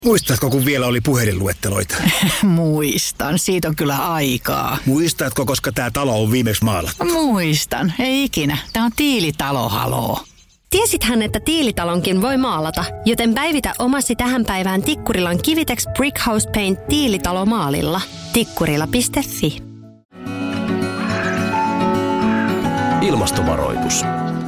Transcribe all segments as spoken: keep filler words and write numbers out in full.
Muistatko, kun vielä oli puhelinluetteloita? Muistan. Siitä on kyllä aikaa. Muistatko, koska tämä talo on viimeksi maalattu? Muistan. Ei ikinä. Tämä on Tiilitalo, haloo. Tiesithän, että Tiilitalonkin voi maalata, joten päivitä omasi tähän päivään Tikkurilan Kivitex Brickhouse Paint Tiilitalo maalilla. Tikkurila piste fi. Ilmastovaroitus.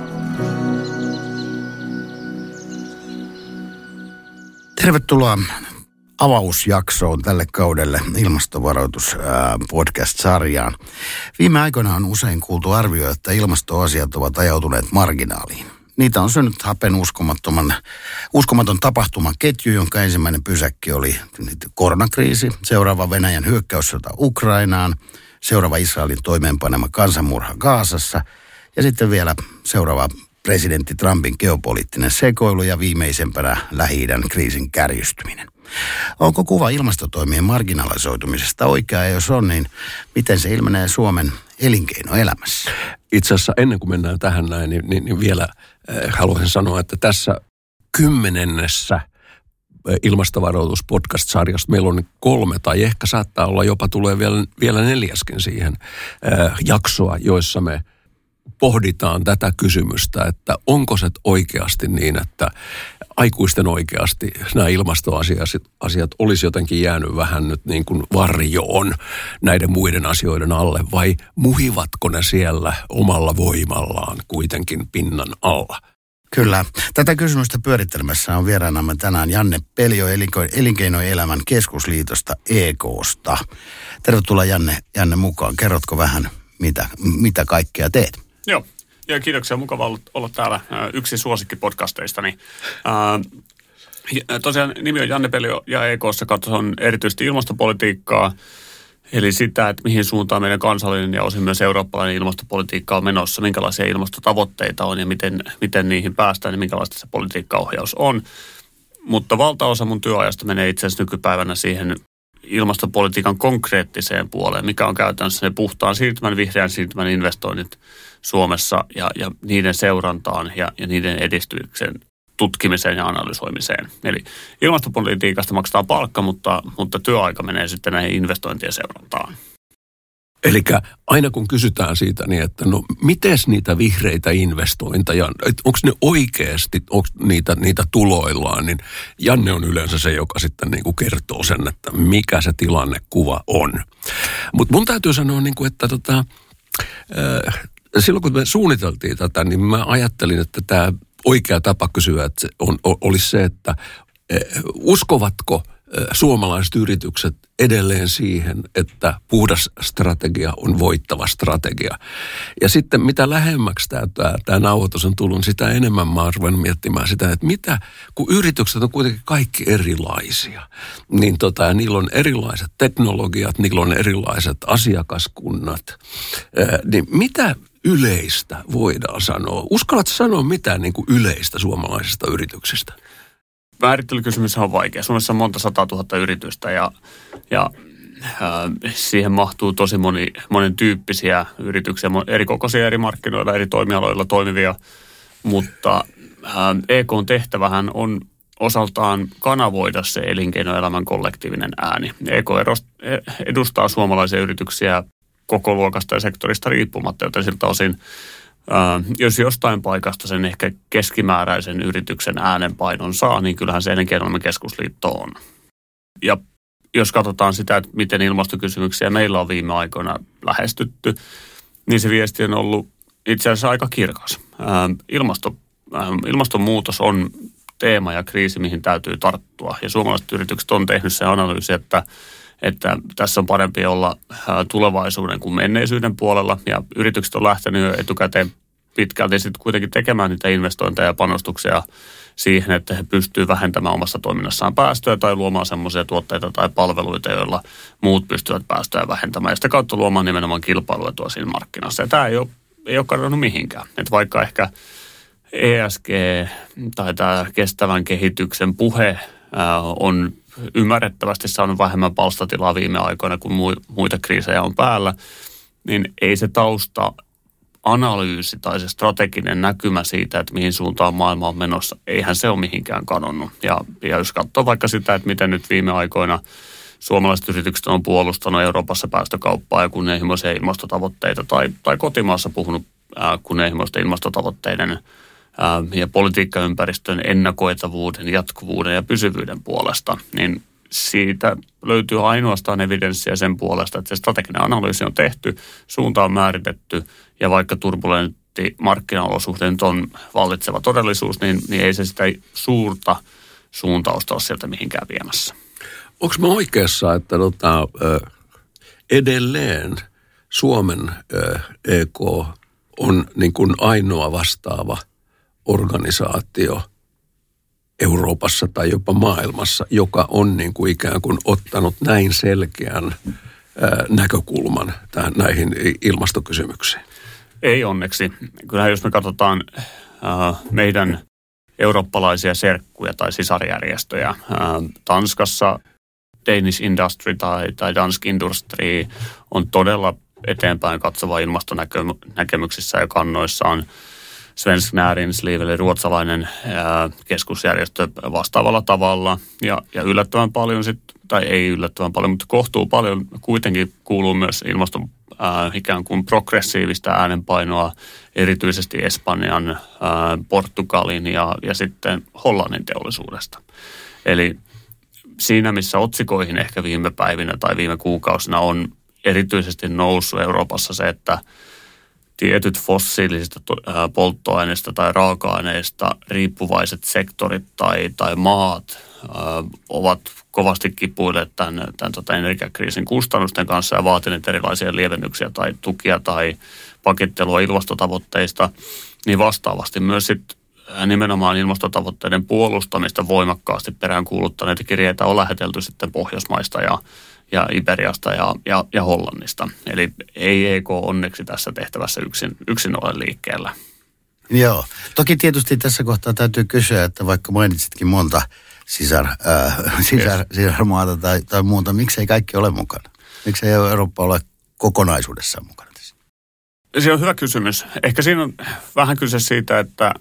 Tervetuloa avausjaksoon tälle kaudelle ilmastovaroitus podcast-sarjaan. Viime aikoina on usein kuultu arvio, että ilmastoasiat ovat ajautuneet marginaaliin. Niitä on synnyt hapen uskomattoman, uskomaton tapahtuman ketju, jonka ensimmäinen pysäkki oli koronakriisi, seuraava Venäjän hyökkäyssota Ukrainaan, seuraava Israelin toimeenpanema kansanmurha Gazassa ja sitten vielä seuraava presidentti Trumpin geopoliittinen sekoilu ja viimeisempänä Lähi-idän kriisin kärjistyminen. Onko kuva ilmastotoimien marginalisoitumisesta oikea, ja jos on, niin miten se ilmenee Suomen elinkeinoelämässä? Itse asiassa ennen kuin mennään tähän näin, niin, niin, niin vielä äh, haluaisin sanoa, että tässä kymmenennessä ilmastovaroitus podcast-sarjasta meillä on kolme tai ehkä saattaa olla jopa tulee vielä, vielä neljäskin siihen äh, jaksoa, joissa me pohditaan tätä kysymystä, että onko se oikeasti niin, että aikuisten oikeasti nämä ilmastoasiat olisi jotenkin jäänyt vähän nyt niin kuin varjoon näiden muiden asioiden alle, vai muhivatko ne siellä omalla voimallaan kuitenkin pinnan alla? Kyllä. Tätä kysymystä pyörittelemässä on vieraanamme tänään Janne Peljo Elinkeinoelämän keskusliitosta E K:sta. Tervetuloa Janne, Janne mukaan. Kerrotko vähän, mitä, mitä kaikkea teet? Joo, ja kiitoksia. Mukava olla, olla täällä yksi suosikkipodcasteistani. Ää, tosiaan nimi on Janne Peljo ja E K:ssa katson erityisesti ilmastopolitiikkaa, eli sitä, että mihin suuntaan meidän kansallinen ja osin myös eurooppalainen ilmastopolitiikka on menossa, minkälaisia ilmastotavoitteita on ja miten, miten niihin päästään ja minkälaista se politiikkaohjaus on. Mutta valtaosa mun työajasta menee itse asiassa nykypäivänä siihen ilmastopolitiikan konkreettiseen puoleen, mikä on käytännössä ne puhtaan siirtymän, vihreän siirtymän investoinnit Suomessa ja, ja niiden seurantaan ja, ja niiden edistyksen tutkimiseen ja analysoimiseen. Eli ilmastopolitiikasta maksetaan palkka, mutta, mutta työaika menee sitten näihin investointien seurantaan. Eli aina kun kysytään siitä, niin että no mites niitä vihreitä investointeja, onko ne oikeasti, onko niitä, niitä tuloillaan, niin Janne on yleensä se, joka sitten niin kuin kertoo sen, että mikä se tilannekuva on. Mutta mun täytyy sanoa, niin kuin, että tota, äh, silloin kun me suunniteltiin tätä, niin mä ajattelin, että tämä oikea tapa kysyä että on, olisi se, että äh, uskovatko suomalaiset yritykset edelleen siihen, että puhdas strategia on voittava strategia. Ja sitten mitä lähemmäksi tämä, tämä, tämä nauhoitus on tullut, sitä enemmän mä oon ruvennut miettimään sitä, että mitä, kun yritykset on kuitenkin kaikki erilaisia, niin tota, ja niillä on erilaiset teknologiat, niillä on erilaiset asiakaskunnat, ää, niin mitä yleistä voidaan sanoa? Uskallatko sanoa mitään niin kuin yleistä suomalaisista yrityksistä? Määrittelykysymys on vaikea. Suomessa on monta sata tuhatta yritystä ja, ja äh, siihen mahtuu tosi moni, monen tyyppisiä yrityksiä, eri kokoisia eri markkinoilla, eri toimialoilla toimivia, mutta äh, E K:n tehtävähän on osaltaan kanavoida se elinkeinoelämän kollektiivinen ääni. E K edustaa suomalaisia yrityksiä koko luokasta ja sektorista riippumatta, joten siltä osin Uh, jos jostain paikasta sen ehkä keskimääräisen yrityksen äänenpainon saa, niin kyllähän se Elinkeinoelämän keskusliitto on. Ja jos katsotaan sitä, että miten ilmastokysymyksiä meillä on viime aikoina lähestytty, niin se viesti on ollut itse asiassa aika kirkas. Uh, ilmasto, uh, ilmastonmuutos on teema ja kriisi, mihin täytyy tarttua. Ja suomalaiset yritykset on tehnyt se analyysi, että että tässä on parempi olla tulevaisuuden kuin menneisyyden puolella, ja yritykset on lähtenyt jo etukäteen pitkälti sitten kuitenkin tekemään niitä investointeja ja panostuksia siihen, että he pystyvät vähentämään omassa toiminnassaan päästöjä tai luomaan semmoisia tuotteita tai palveluita, joilla muut pystyvät päästöjä vähentämään, ja sitä kautta luomaan nimenomaan kilpailuetua siinä markkinassa. Ja tämä ei ole, ei ole kadonnut mihinkään. Että vaikka ehkä E S G tai tämä kestävän kehityksen puhe ää, on ymmärrettävästi saanut vähemmän palstatilaa viime aikoina, kun muita kriisejä on päällä, niin ei se tausta analyysi tai se strateginen näkymä siitä, että mihin suuntaan maailma on menossa, eihän se ole mihinkään kadonnut. Ja, ja jos katsoo vaikka sitä, että miten nyt viime aikoina suomalaiset yritykset on puolustanut Euroopassa päästökauppaa ja kunnianhimoisia ilmastotavoitteita tai, tai kotimaassa puhunut ää, kunnianhimoisten ilmastotavoitteiden ää, ja politiikkaympäristön ennakoitavuuden, jatkuvuuden ja pysyvyyden puolesta, niin siitä löytyy ainoastaan evidenssiä sen puolesta, että se strateginen analyysi on tehty, suunta on määritetty ja vaikka turbulentti markkinaolosuhteet on vallitseva todellisuus, niin, niin ei se sitä suurta suuntausta ole sieltä mihinkään viemässä. Onko mä oikeassa, että tota, edelleen Suomen E K on niin kuin ainoa vastaava organisaatio Euroopassa tai jopa maailmassa, joka on niin kuin ikään kuin ottanut näin selkeän ää, näkökulman tähän, näihin ilmastokysymyksiin? Ei onneksi. Kyllähän jos me katsotaan ää, meidän eurooppalaisia serkkuja tai sisarjärjestöjä, ää, Tanskassa Danish Industry tai, tai Dansk Industry on todella eteenpäin katsova ilmastonäkemyksissä ja kannoissaan. Svensk Näringsliv, eli ruotsalainen ää, keskusjärjestö vastaavalla tavalla. Ja, ja yllättävän paljon, sit, tai ei yllättävän paljon, mutta kohtuu paljon kuitenkin kuuluu myös ilmaston ää, ikään kuin progressiivista äänenpainoa, erityisesti Espanjan, ää, Portugalin ja, ja sitten Hollannin teollisuudesta. Eli siinä, missä otsikoihin ehkä viime päivinä tai viime kuukausina on erityisesti noussut Euroopassa se, että tietyt fossiilisista polttoaineista tai raaka-aineista riippuvaiset sektorit tai, tai maat ää, ovat kovasti kipuilleet tämän, tämän tota energiakriisin kustannusten kanssa ja vaatineet erilaisia lievennyksiä tai tukia tai pakittelua ilmastotavoitteista, niin vastaavasti myös sitten nimenomaan ilmastotavoitteiden puolustamista voimakkaasti peräänkuuluttaneita kirjeitä on lähetelty sitten Pohjoismaista ja, ja Iberiasta ja, ja, ja Hollannista. Eli ei E K onneksi tässä tehtävässä yksin, yksin ole liikkeellä. Joo. Toki tietysti tässä kohtaa täytyy kysyä, että vaikka mainitsitkin monta sisar, äh, sisar, yes. sisarmaata tai, tai muuta, miksei kaikki ole mukana? Miksei Eurooppa ole kokonaisuudessaan mukana tässä? Se on hyvä kysymys. Ehkä siinä on vähän kyse siitä, että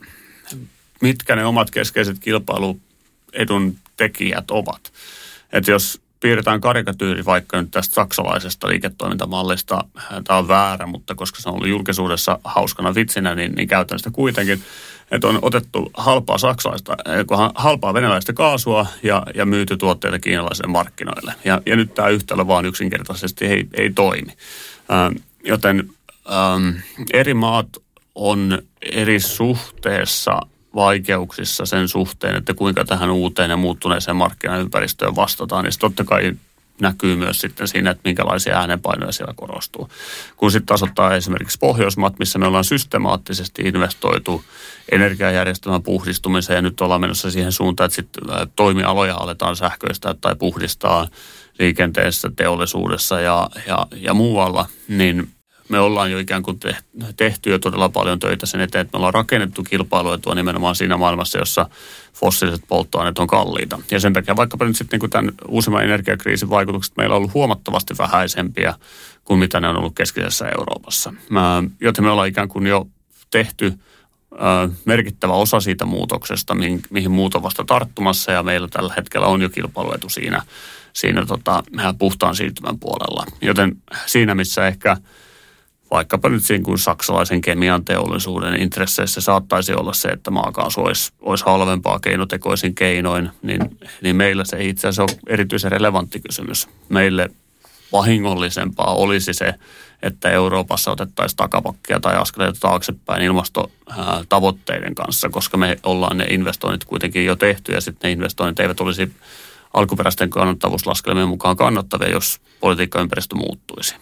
mitkä ne omat keskeiset kilpailuedun tekijät ovat. Että jos piirretään karikatyyri vaikka nyt tästä saksalaisesta liiketoimintamallista, tämä on väärä, mutta koska se on ollut julkisuudessa hauskana vitsinä, niin, niin käytän sitä kuitenkin, että on otettu halpaa saksalaista, halpaa venäläistä kaasua ja, ja myyty tuotteita kiinalaisille markkinoille. Ja, ja nyt tämä yhtälö vaan yksinkertaisesti ei, ei toimi. Ähm, joten ähm, eri maat on eri suhteessa vaikeuksissa sen suhteen, että kuinka tähän uuteen ja muuttuneeseen markkinaympäristöön vastataan. Ja se totta kai näkyy myös sitten siinä, että minkälaisia äänenpainoja siellä korostuu. Kun sitten taas ottaa esimerkiksi Pohjoismaat, missä me ollaan systemaattisesti investoitu energiajärjestelmän puhdistumiseen ja nyt ollaan menossa siihen suuntaan, että sitten toimialoja aletaan sähköistää tai puhdistaa liikenteessä, teollisuudessa ja, ja, ja muualla, niin me ollaan jo ikään kuin tehty jo todella paljon töitä sen eteen, että me ollaan rakennettu kilpailuetua nimenomaan siinä maailmassa, jossa fossiiliset polttoaineet on kalliita. Ja sen takia vaikkapa nyt sitten niin tämän uusimman energiakriisin vaikutukset meillä on ollut huomattavasti vähäisempiä kuin mitä ne on ollut keskisessä Euroopassa. Mä, joten me ollaan ikään kuin jo tehty äh, merkittävä osa siitä muutoksesta, mihin, mihin muut on vasta tarttumassa ja meillä tällä hetkellä on jo kilpailuetu siinä, siinä tota, puhtaan siirtymän puolella. Joten siinä missä ehkä vaikkapa nyt siinä kuin saksalaisen kemian teollisuuden intresseissä saattaisi olla se, että maakaasu olisi, olisi halvempaa keinotekoisin keinoin, niin, niin meillä se ei itse asiassa ole erityisen relevantti kysymys. Meille vahingollisempaa olisi se, että Euroopassa otettaisiin takapakkia tai askeleita taaksepäin ilmastotavoitteiden kanssa, koska me ollaan ne investoinnit kuitenkin jo tehty ja sitten ne investoinnit eivät olisi alkuperäisten kannattavuuslaskelmien mukaan kannattavia, jos politiikkaympäristö muuttuisi.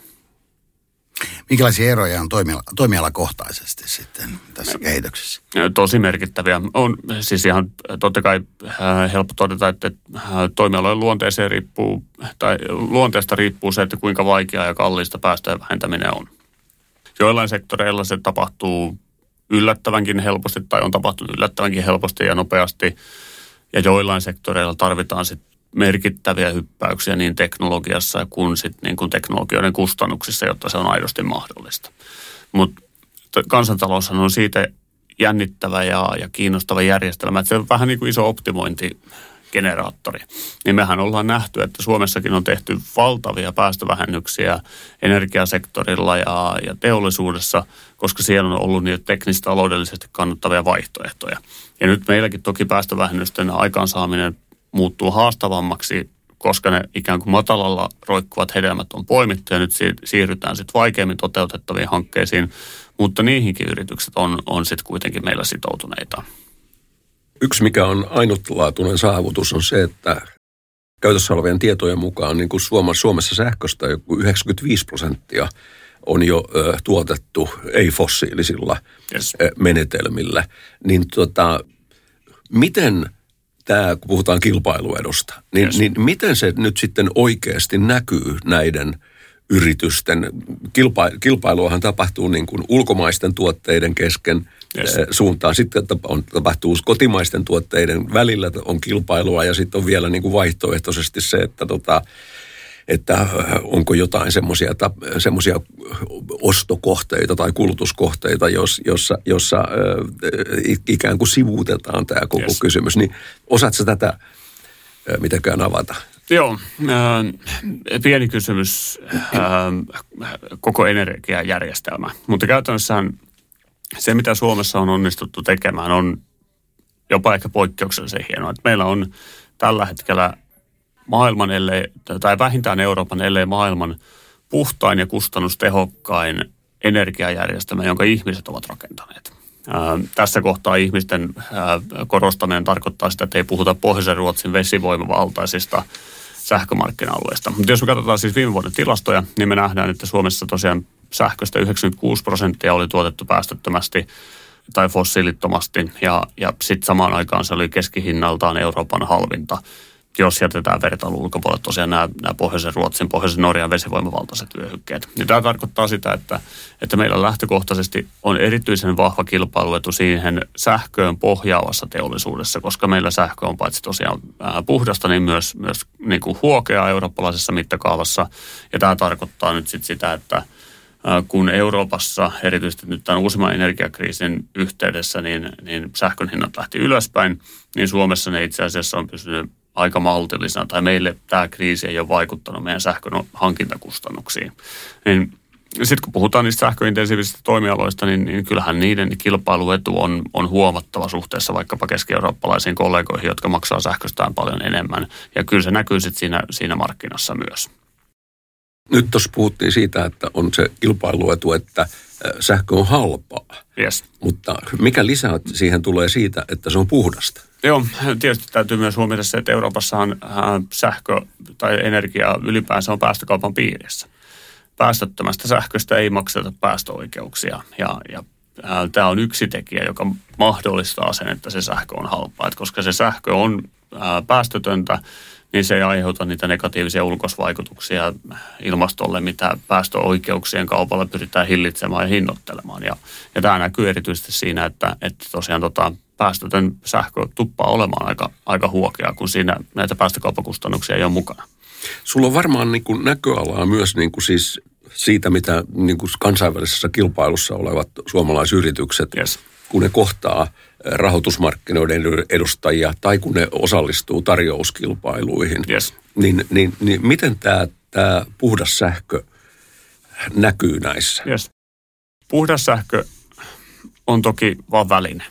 Minkälaisia eroja on toimiala, toimialakohtaisesti sitten tässä kehityksessä? Tosi merkittäviä. On siis ihan totta kai helppo todeta, että toimialojen luonteeseen riippuu, tai luonteesta riippuu se, että kuinka vaikeaa ja kallista päästöjen vähentäminen on. Joillain sektoreilla se tapahtuu yllättävänkin helposti tai on tapahtunut yllättävänkin helposti ja nopeasti. Ja joillain sektoreilla tarvitaan sitten merkittäviä hyppäyksiä niin teknologiassa kuin sitten niin kuin teknologioiden kustannuksissa, jotta se on aidosti mahdollista. Mutta kansantaloushan on siitä jännittävä ja, ja kiinnostava järjestelmä, että se on vähän niin kuin iso optimointigeneraattori. Niin mehän ollaan nähty, että Suomessakin on tehty valtavia päästövähennyksiä energiasektorilla ja, ja teollisuudessa, koska siellä on ollut niitä teknistaloudellisesti kannattavia vaihtoehtoja. Ja nyt meilläkin toki päästövähennysten aikaansaaminen muuttuu haastavammaksi, koska ne ikään kuin matalalla roikkuvat hedelmät on poimittu ja nyt siirrytään sitten vaikeammin toteutettaviin hankkeisiin, mutta niihinkin yritykset on, on sitten kuitenkin meillä sitoutuneita. Yksi, mikä on ainutlaatuinen saavutus, on se, että käytössä olevien tietojen mukaan niin kuin Suomessa sähköstä joku yhdeksänkymmentäviisi prosenttia on jo ö, tuotettu ei-fossiilisilla yes. ö, menetelmillä. Niin tota, miten tämä, kun puhutaan kilpailuedusta, niin, yes. niin miten se nyt sitten oikeasti näkyy näiden yritysten? Kilpa, kilpailuahan tapahtuu niin kuin ulkomaisten tuotteiden kesken yes. suuntaan. Sitten on, tapahtuu kotimaisten tuotteiden välillä on kilpailua ja sitten on vielä niin kuin vaihtoehtoisesti se, että, tota, että onko jotain semmoisia semmoisia ostokohteita tai kulutuskohteita, jos, jossa, jossa äh, ikään kuin sivuutetaan tämä koko yes. kysymys. Niin osaatko sä tätä äh, mitenkään avata? Joo, äh, pieni kysymys, äh, koko energiajärjestelmä. Mutta käytännössähän se, mitä Suomessa on onnistuttu tekemään, on jopa ehkä poikkeuksellisen hienoa. Että meillä on tällä hetkellä maailman, ellei, tai vähintään Euroopan, ellei maailman puhtain ja kustannustehokkain energiajärjestelmä, jonka ihmiset ovat rakentaneet. Ää, tässä kohtaa ihmisten ää, korostaminen tarkoittaa sitä, että ei puhuta Pohjoisen Ruotsin vesivoimavaltaisista sähkömarkkina-alueista. Mutta jos me katsotaan siis viime vuoden tilastoja, niin me nähdään, että Suomessa tosiaan sähköstä yhdeksänkymmentäkuusi prosenttia oli tuotettu päästöttömästi tai fossiilittomasti, ja, ja sitten samaan aikaan se oli keskihinnaltaan Euroopan halvinta, jos jätetään vertailun ulkopuolelle tosiaan nämä, nämä Pohjoisen Ruotsin, Pohjoisen Norjan vesivoimavaltaiset vyöhykkeet. Ja tämä tarkoittaa sitä, että, että meillä lähtökohtaisesti on erityisen vahva kilpailuetu siihen sähköön pohjaavassa teollisuudessa, koska meillä sähkö on paitsi tosiaan puhdasta, niin myös, myös niin kuin huokeaa eurooppalaisessa mittakaavassa. Ja tämä tarkoittaa nyt sit sitä, että kun Euroopassa, erityisesti nyt tämän uusimman energiakriisin yhteydessä, niin, niin sähkön hinnat lähti ylöspäin, niin Suomessa ne itse asiassa on pysynyt aika maltillisena, tai meille tämä kriisi ei ole vaikuttanut meidän sähkön hankintakustannuksiin. Niin sitten kun puhutaan niistä sähköintensiivisistä toimialoista, niin, niin kyllähän niiden kilpailuetu on, on huomattava suhteessa vaikkapa keski-eurooppalaisiin kollegoihin, jotka maksaa sähköstään paljon enemmän. Ja kyllä se näkyy sitten siinä, siinä markkinassa myös. Nyt tuossa puhuttiin siitä, että on se kilpailuetu, että sähkö on halpaa. Yes. Mutta mikä lisää siihen tulee siitä, että se on puhdasta? Joo, tietysti täytyy myös huomioida se, että Euroopassahan sähkö tai energia ylipäänsä on päästökaupan piirissä. Päästöttömästä sähköstä ei makseta päästöoikeuksia ja, ja ää, tämä on yksi tekijä, joka mahdollistaa sen, että se sähkö on halpaa. Et koska se sähkö on ää, päästötöntä, niin se ei aiheuta niitä negatiivisia ulkoisvaikutuksia ilmastolle, mitä päästöoikeuksien kaupalla pyritään hillitsemään ja hinnoittelemaan. Ja, ja tämä näkyy erityisesti siinä, että, että tosiaan tota, päästötön sähkö tuppaa olemaan aika, aika huokea, kun siinä näitä päästökauppakustannuksia ei ole mukana. Sulla on varmaan niin kuin näköalaa myös niin kuin siis siitä, mitä niin kuin kansainvälisessä kilpailussa olevat suomalaisyritykset, yes. kun ne kohtaa rahoitusmarkkinoiden edustajia tai kun ne osallistuu tarjouskilpailuihin, yes. niin, niin, niin miten tämä, tämä puhdas sähkö näkyy näissä? Yes. Puhdas sähkö on toki vain väline.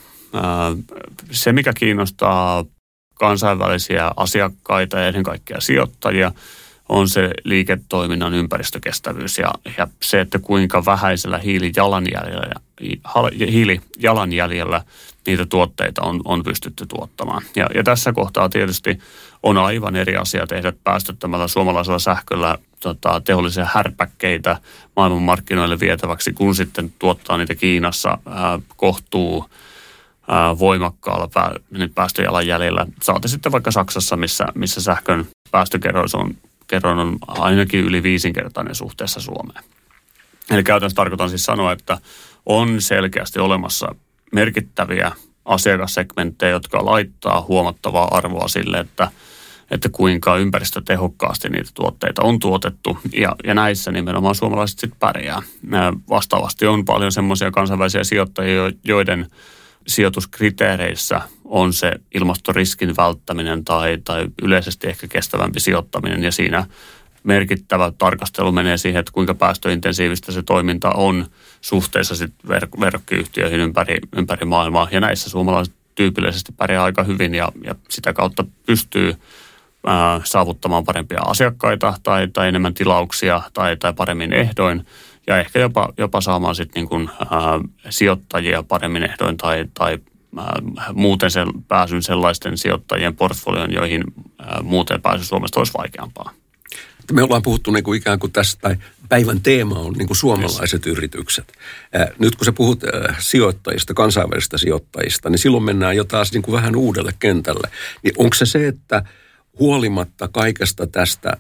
Se, mikä kiinnostaa kansainvälisiä asiakkaita ja ennen kaikkea sijoittajia, on se liiketoiminnan ympäristökestävyys ja, ja se, että kuinka vähäisellä hiilijalanjäljellä, hiilijalanjäljellä niitä tuotteita on, on pystytty tuottamaan. Ja, ja tässä kohtaa tietysti on aivan eri asia tehdä päästöttömällä suomalaisella sähköllä tota, teollisia härpäkkeitä maailmanmarkkinoille vietäväksi, kun sitten tuottaa niitä Kiinassa ää, kohtuu ää, voimakkaalla pää, päästöjalanjäljellä. Saati sitten vaikka Saksassa, missä, missä sähkön päästökerroin on kerron on ainakin yli viisinkertainen suhteessa Suomeen. Eli käytännössä tarkoitan siis sanoa, että on selkeästi olemassa merkittäviä asiakassegmenttejä, jotka laittaa huomattavaa arvoa sille, että, että kuinka ympäristötehokkaasti niitä tuotteita on tuotettu. Ja, ja näissä nimenomaan suomalaiset sitten pärjää. Vastaavasti on paljon semmoisia kansainvälisiä sijoittajia, joiden sijoituskriteereissä on se ilmastoriskin välttäminen tai, tai yleisesti ehkä kestävämpi sijoittaminen. Ja siinä merkittävä tarkastelu menee siihen, että kuinka päästöintensiivistä se toiminta on suhteessa sitten ver- verkkiyhtiöihin ympäri, ympäri maailmaa. Ja näissä suomalaiset tyypillisesti pärjää aika hyvin ja, ja sitä kautta pystyy ää, saavuttamaan parempia asiakkaita tai, tai enemmän tilauksia tai, tai paremmin ehdoin. Ja ehkä jopa, jopa saamaan sitten niin kuin, ää, sijoittajia paremmin ehdoin tai, tai ää, muuten sen, pääsyn sellaisten sijoittajien portfolioon, joihin ää, muuten pääsy Suomesta olisi vaikeampaa. Me ollaan puhuttu niin kuin ikään kuin tästä, tai päivän teema on niin kuin suomalaiset yes. yritykset. Ää, nyt kun sä puhut ää, sijoittajista, kansainvälisistä sijoittajista, niin silloin mennään jo taas niin kuin vähän uudelle kentälle. Niin onko se se, että huolimatta kaikesta tästä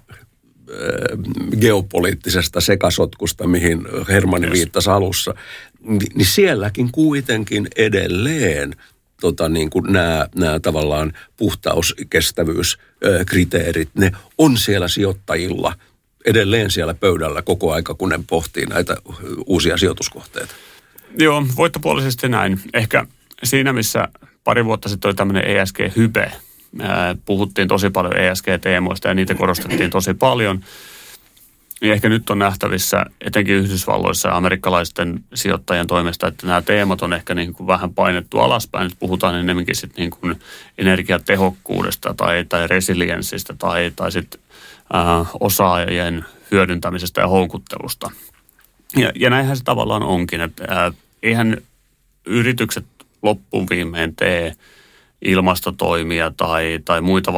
geopoliittisesta sekasotkusta, mihin Hermanni yes. viittasi alussa, niin sielläkin kuitenkin edelleen tota, niin kuin nämä, nämä tavallaan puhtauskestävyyskriteerit, ne on siellä sijoittajilla edelleen siellä pöydällä koko aika, kun ne pohtii näitä uusia sijoituskohteita. Joo, voittopuolisesti näin. Ehkä siinä, missä pari vuotta sitten oli tämmöinen E S G-hype, puhuttiin tosi paljon E S G-teemoista ja niitä korostettiin tosi paljon. Ja ehkä nyt on nähtävissä etenkin Yhdysvalloissa ja amerikkalaisten sijoittajien toimesta, että nämä teemat on ehkä niin kuin vähän painettu alaspäin. Nyt puhutaan enemmänkin sit niin kuin energiatehokkuudesta tai, tai resilienssistä tai, tai sit, äh, osaajien hyödyntämisestä ja houkuttelusta. Ja, ja näinhän se tavallaan onkin, että äh, eihän yritykset loppuviimein tee ilmastotoimia tai, tai muita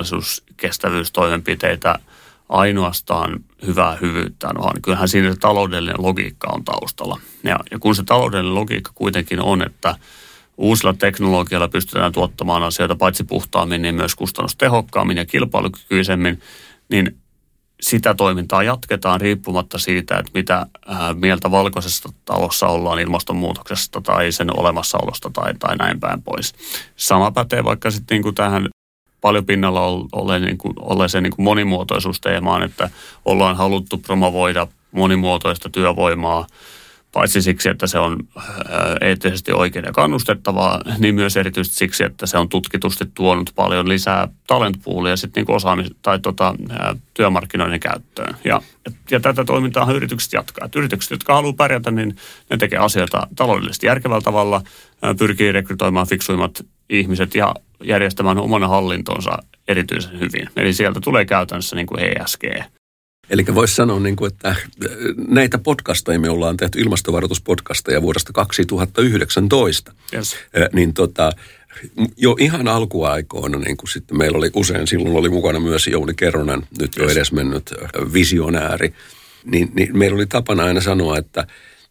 vastuullisuuskestävyystoimenpiteitä ainoastaan hyvää hyvyyttään, vaan kyllähän siinä se taloudellinen logiikka on taustalla. Ja, ja kun se taloudellinen logiikka kuitenkin on, että uusilla teknologialla pystytään tuottamaan asioita paitsi puhtaammin, niin myös kustannustehokkaammin ja kilpailukykyisemmin, niin sitä toimintaa jatketaan riippumatta siitä, että mitä ää, mieltä valkoisessa talossa ollaan ilmastonmuutoksesta tai sen olemassaolosta tai, tai näin päin pois. Sama pätee vaikka sitten niin kuin tähän paljon pinnalla olleen niin kuin, olleeseen niin kuin monimuotoisuusteemaan, että ollaan haluttu promovoida monimuotoista työvoimaa, paitsi siksi, että se on eettisesti oikein ja kannustettavaa, niin myös erityisesti siksi, että se on tutkitusti tuonut paljon lisää talentpoolia sitten niin osaamis- tai tota, työmarkkinoiden käyttöön. Ja, ja tätä toimintaa yritykset jatkaa. Et yritykset, jotka haluaa pärjätä, niin ne tekee asioita taloudellisesti järkevällä tavalla, pyrkii rekrytoimaan fiksuimmat ihmiset ja järjestämään omana hallintonsa erityisen hyvin. Eli sieltä tulee käytännössä niin kuin E S G. Eli voisi sanoa, että näitä podcasteja me ollaan tehty, ilmastovaroituspodcasteja vuodesta kaksituhattayhdeksäntoista. Yes. Niin tota, jo ihan alkuaikoina, niin kuin sitten meillä oli usein, silloin oli mukana myös Jouni Keronen, nyt jo yes. edesmennyt visionääri, niin, niin meillä oli tapana aina sanoa, että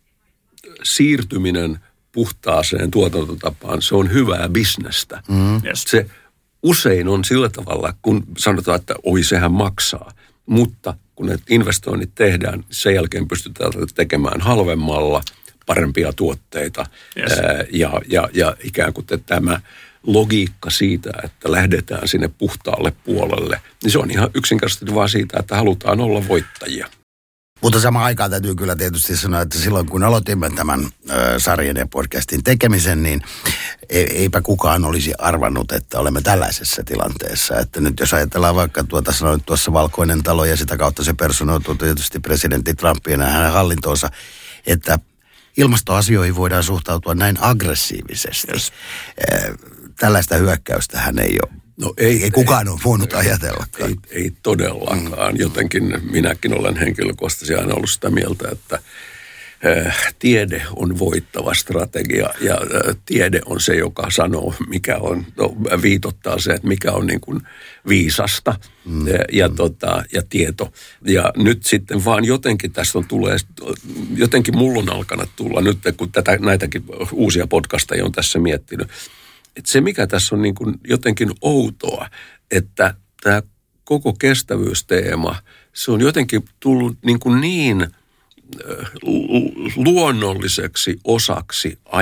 siirtyminen puhtaaseen tuotantotapaan, se on hyvää bisnestä. Mm. Yes. Se usein on sillä tavalla, kun sanotaan, että oi, sehän maksaa, mutta kun ne investoinnit tehdään, sen jälkeen pystytään tekemään halvemmalla parempia tuotteita. Yes. Ää, ja, ja, ja ikään kuin tämä logiikka siitä, että lähdetään sinne puhtaalle puolelle, niin se on ihan yksinkertaisesti vaan siitä, että halutaan olla voittajia. Mutta samaan aikaan täytyy kyllä tietysti sanoa, että silloin kun aloitimme tämän ö, sarjan ja podcastin tekemisen, niin eipä kukaan olisi arvannut, että olemme tällaisessa tilanteessa. Että nyt jos ajatellaan vaikka tuota sanoit tuossa Valkoinen talo ja sitä kautta se personoituu tietysti presidentti Trumpien ja hänen hallintoonsa, että ilmastoasioihin voidaan suhtautua näin aggressiivisesti. Yes. Tällaista hyökkäystähän ei ole. No ei, ei kukaan ole voinut ajatellakaan. Ei, ei todellakaan. Mm. Jotenkin minäkin olen henkilökohtaisesti aina ollut sitä mieltä, että äh, tiede on voittava strategia ja äh, tiede on se, joka sanoo, mikä on, no, viitottaa se, että mikä on niin kuin viisasta mm. ja, ja, mm. tota, ja tieto. Ja nyt sitten vaan jotenkin tästä on tulee, jotenkin mulla on alkanut tulla nyt, kun tätä, näitäkin uusia podcasteja on tässä miettinyt, että se, mikä tässä on niin kuin jotenkin outoa, että tämä koko kestävyysteema, se on jotenkin tullut niin, kuin niin luonnolliseksi osaksi ajattelua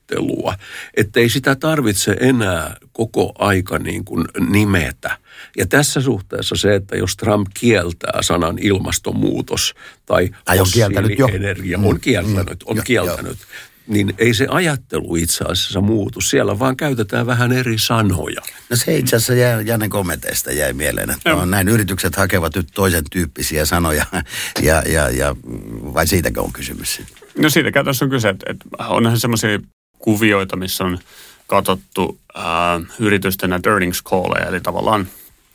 ajattelua, ettei sitä tarvitse enää koko aika niin kuin nimetä. Ja tässä suhteessa se, että jos Trump kieltää sanan ilmastonmuutos tai fossiilienergia, on kieltänyt, on kieltänyt, niin ei se ajattelu itse asiassa muutu. Siellä vaan käytetään vähän eri sanoja. No se itse asiassa jäi, Janne kommenteista jäi mieleen, että on näin yritykset hakevat nyt toisen tyyppisiä sanoja, ja, ja, ja vai siitäkö on kysymys? No siitä käytännössä on kyse, että, että onhan semmoisia kuvioita, missä on katsottu ää, yritysten näitä earnings calleja, eli tavallaan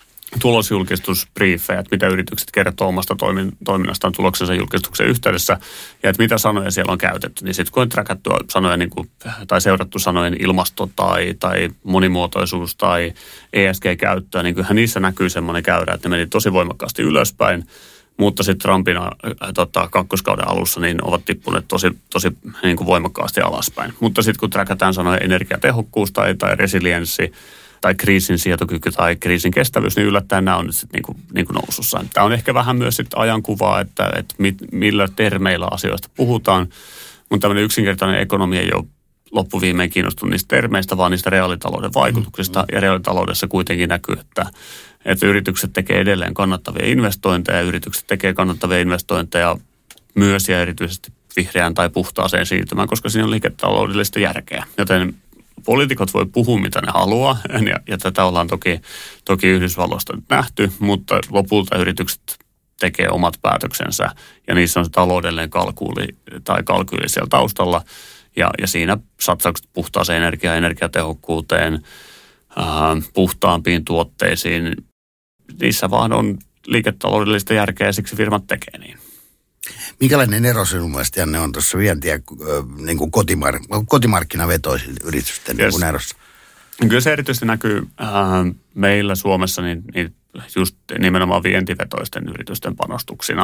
tulosjulkistusbriefejä, että mitä yritykset kertoo omasta toimin, toiminnastaan tuloksensa julkistuksen yhteydessä ja että mitä sanoja siellä on käytetty. Niin sitten kun on träkätty sanoja niin kuin, tai seurattu sanojen ilmasto tai, tai monimuotoisuus tai E S G-käyttöä, niin kyllähän niissä näkyy semmoinen käyrä, että ne meni tosi voimakkaasti ylöspäin, mutta sitten Trumpin äh, tota, kakkoskauden alussa niin ovat tippuneet tosi, tosi niin kuin voimakkaasti alaspäin. Mutta sitten kun träkätään sanoja energiatehokkuus tai, tai resilienssi, tai kriisin sietokyky tai kriisin kestävyys, niin yllättäen nämä on nyt sitten niin niin nousussa. Tämä on ehkä vähän myös sitten ajankuvaa, että, että mit, millä termeillä asioista puhutaan, mutta tämmöinen yksinkertainen ekonomia ei ole loppuviimein kiinnostunut niistä termeistä, vaan niistä reaalitalouden vaikutuksista. Ja reaalitaloudessa kuitenkin näkyy, että, että yritykset tekee edelleen kannattavia investointeja, ja yritykset tekee kannattavia investointeja myös ja erityisesti vihreään tai puhtaaseen siirtymään, koska siinä on liiketaloudellista järkeä. Joten poliitikot voi puhua, mitä ne haluaa, ja, ja tätä ollaan toki, toki Yhdysvalloista nyt nähty, mutta lopulta yritykset tekee omat päätöksensä, ja niissä on se taloudellinen kalkuuli tai kalkyyli siellä taustalla, ja, ja siinä satsaukset puhtaaseen energiaan, energiatehokkuuteen, ää, puhtaampiin tuotteisiin, niissä vaan on liiketaloudellista järkeä, ja siksi firmat tekee niin. Minkälainen ero sinun mielestä, Janne, on tuossa vientiä niin kuin kotimar- kotimarkkinavetoisille yritysten yes. niin erossa? Kyllä se erityisesti näkyy äh, meillä Suomessa niin, niin just nimenomaan vientivetoisten yritysten panostuksina.